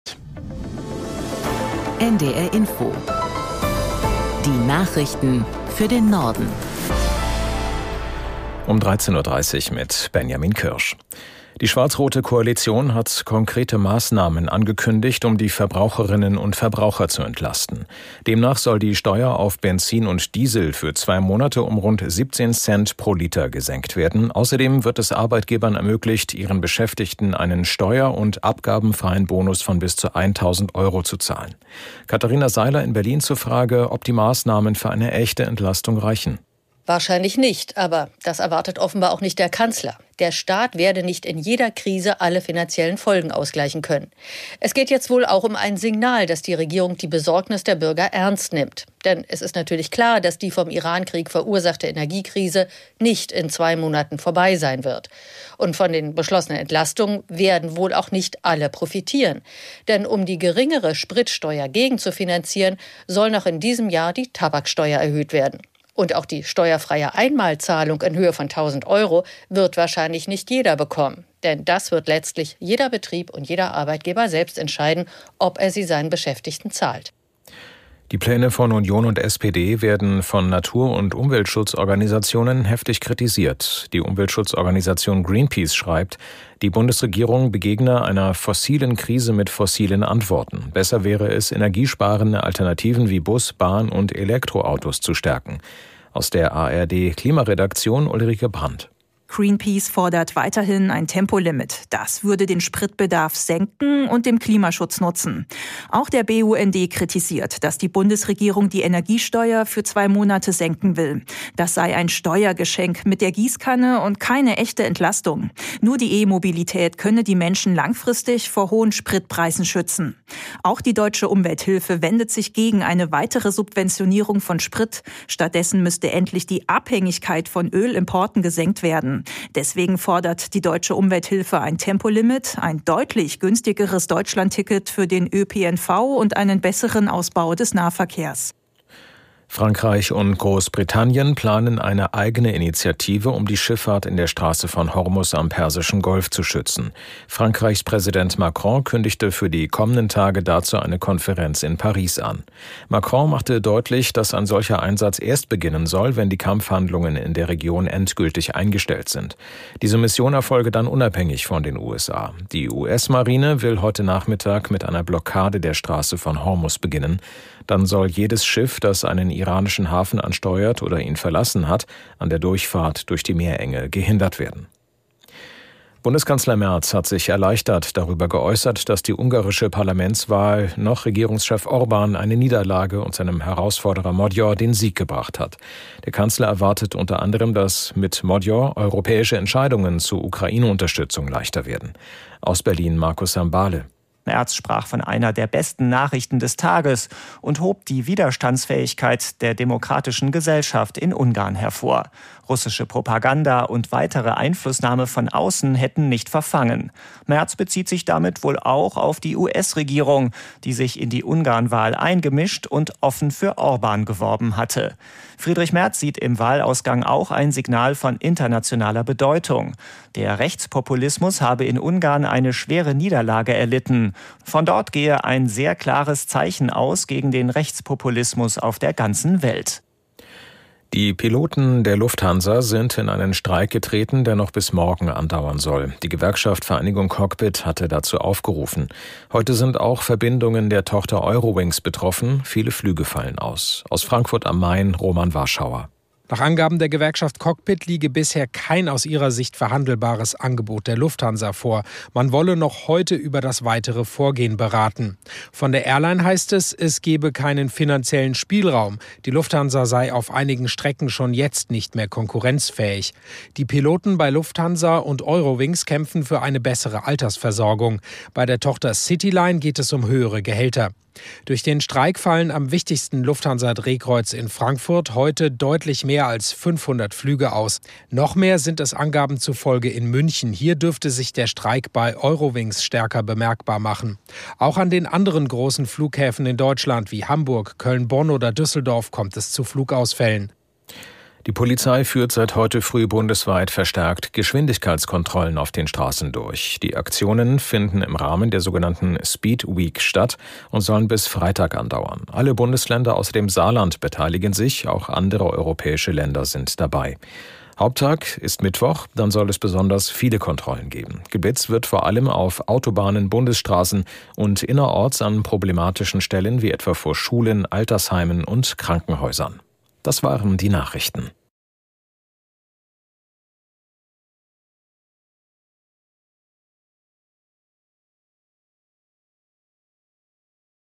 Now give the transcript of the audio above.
NDR Info. Die Nachrichten für den Norden. Um 13.30 Uhr mit Benjamin Kirsch. Die schwarz-rote Koalition hat konkrete Maßnahmen angekündigt, um die Verbraucherinnen und Verbraucher zu entlasten. Demnach soll die Steuer auf Benzin und Diesel für 2 Monate um rund 17 Cent pro Liter gesenkt werden. Außerdem wird es Arbeitgebern ermöglicht, ihren Beschäftigten einen steuer- und abgabenfreien Bonus von bis zu 1.000 € zu zahlen. Katharina Seiler in Berlin zur Frage, ob die Maßnahmen für eine echte Entlastung reichen. Wahrscheinlich nicht, aber das erwartet offenbar auch nicht der Kanzler. Der Staat werde nicht in jeder Krise alle finanziellen Folgen ausgleichen können. Es geht jetzt wohl auch um ein Signal, dass die Regierung die Besorgnis der Bürger ernst nimmt. Denn es ist natürlich klar, dass die vom Irankrieg verursachte Energiekrise nicht in 2 Monaten vorbei sein wird. Und von den beschlossenen Entlastungen werden wohl auch nicht alle profitieren. Denn um die geringere Spritsteuer gegenzufinanzieren, soll noch in diesem Jahr die Tabaksteuer erhöht werden. Und auch die steuerfreie Einmalzahlung in Höhe von 1.000 € wird wahrscheinlich nicht jeder bekommen. Denn das wird letztlich jeder Betrieb und jeder Arbeitgeber selbst entscheiden, ob er sie seinen Beschäftigten zahlt. Die Pläne von Union und SPD werden von Natur- und Umweltschutzorganisationen heftig kritisiert. Die Umweltschutzorganisation Greenpeace schreibt, die Bundesregierung begegne einer fossilen Krise mit fossilen Antworten. Besser wäre es, energiesparende Alternativen wie Bus, Bahn und Elektroautos zu stärken. Aus der ARD-Klimaredaktion Ulrike Brandt. Greenpeace fordert weiterhin ein Tempolimit. Das würde den Spritbedarf senken und dem Klimaschutz nutzen. Auch der BUND kritisiert, dass die Bundesregierung die Energiesteuer für 2 Monate senken will. Das sei ein Steuergeschenk mit der Gießkanne und keine echte Entlastung. Nur die E-Mobilität könne die Menschen langfristig vor hohen Spritpreisen schützen. Auch die Deutsche Umwelthilfe wendet sich gegen eine weitere Subventionierung von Sprit. Stattdessen müsste endlich die Abhängigkeit von Ölimporten gesenkt werden. Deswegen fordert die Deutsche Umwelthilfe ein Tempolimit, ein deutlich günstigeres Deutschlandticket für den ÖPNV und einen besseren Ausbau des Nahverkehrs. Frankreich und Großbritannien planen eine eigene Initiative, um die Schifffahrt in der Straße von Hormuz am Persischen Golf zu schützen. Frankreichs Präsident Macron kündigte für die kommenden Tage dazu eine Konferenz in Paris an. Macron machte deutlich, dass ein solcher Einsatz erst beginnen soll, wenn die Kampfhandlungen in der Region endgültig eingestellt sind. Diese Mission erfolge dann unabhängig von den USA. Die US-Marine will heute Nachmittag mit einer Blockade der Straße von Hormuz beginnen. Dann soll jedes Schiff, das einen iranischen Hafen ansteuert oder ihn verlassen hat, an der Durchfahrt durch die Meerenge gehindert werden. Bundeskanzler Merz hat sich erleichtert darüber geäußert, dass die ungarische Parlamentswahl noch Regierungschef Orbán eine Niederlage und seinem Herausforderer Magyar den Sieg gebracht hat. Der Kanzler erwartet unter anderem, dass mit Magyar europäische Entscheidungen zur Ukraine-Unterstützung leichter werden. Aus Berlin Markus Sambale. Merz sprach von einer der besten Nachrichten des Tages und hob die Widerstandsfähigkeit der demokratischen Gesellschaft in Ungarn hervor. Russische Propaganda und weitere Einflussnahme von außen hätten nicht verfangen. Merz bezieht sich damit wohl auch auf die US-Regierung, die sich in die Ungarn-Wahl eingemischt und offen für Orbán geworben hatte. Friedrich Merz sieht im Wahlausgang auch ein Signal von internationaler Bedeutung. Der Rechtspopulismus habe in Ungarn eine schwere Niederlage erlitten. Von dort gehe ein sehr klares Zeichen aus gegen den Rechtspopulismus auf der ganzen Welt. Die Piloten der Lufthansa sind in einen Streik getreten, der noch bis morgen andauern soll. Die Gewerkschaft Vereinigung Cockpit hatte dazu aufgerufen. Heute sind auch Verbindungen der Tochter Eurowings betroffen. Viele Flüge fallen aus. Aus Frankfurt am Main, Roman Warschauer. Nach Angaben der Gewerkschaft Cockpit liege bisher kein aus ihrer Sicht verhandelbares Angebot der Lufthansa vor. Man wolle noch heute über das weitere Vorgehen beraten. Von der Airline heißt es, es gebe keinen finanziellen Spielraum. Die Lufthansa sei auf einigen Strecken schon jetzt nicht mehr konkurrenzfähig. Die Piloten bei Lufthansa und Eurowings kämpfen für eine bessere Altersversorgung. Bei der Tochter Cityline geht es um höhere Gehälter. Durch den Streik fallen am wichtigsten Lufthansa-Drehkreuz in Frankfurt heute deutlich mehr als 500 Flüge aus. Noch mehr sind es Angaben zufolge in München. Hier dürfte sich der Streik bei Eurowings stärker bemerkbar machen. Auch an den anderen großen Flughäfen in Deutschland wie Hamburg, Köln, Bonn oder Düsseldorf kommt es zu Flugausfällen. Die Polizei führt seit heute früh bundesweit verstärkt Geschwindigkeitskontrollen auf den Straßen durch. Die Aktionen finden im Rahmen der sogenannten Speed Week statt und sollen bis Freitag andauern. Alle Bundesländer außer dem Saarland beteiligen sich, auch andere europäische Länder sind dabei. Haupttag ist Mittwoch, dann soll es besonders viele Kontrollen geben. Geblitzt wird vor allem auf Autobahnen, Bundesstraßen und innerorts an problematischen Stellen wie etwa vor Schulen, Altersheimen und Krankenhäusern. Das waren die Nachrichten.